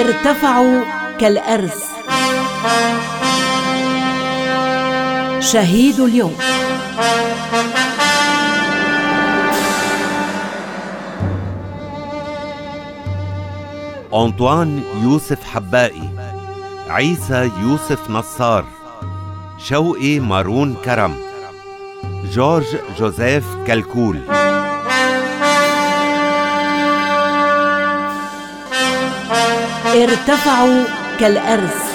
ارتفعوا كالأرز. شهيد اليوم. أنطوان يوسف حبائي، عيسى يوسف نصار، شوقي مارون كرم، جورج جوزيف كلكول. ارتفعوا كالأرز.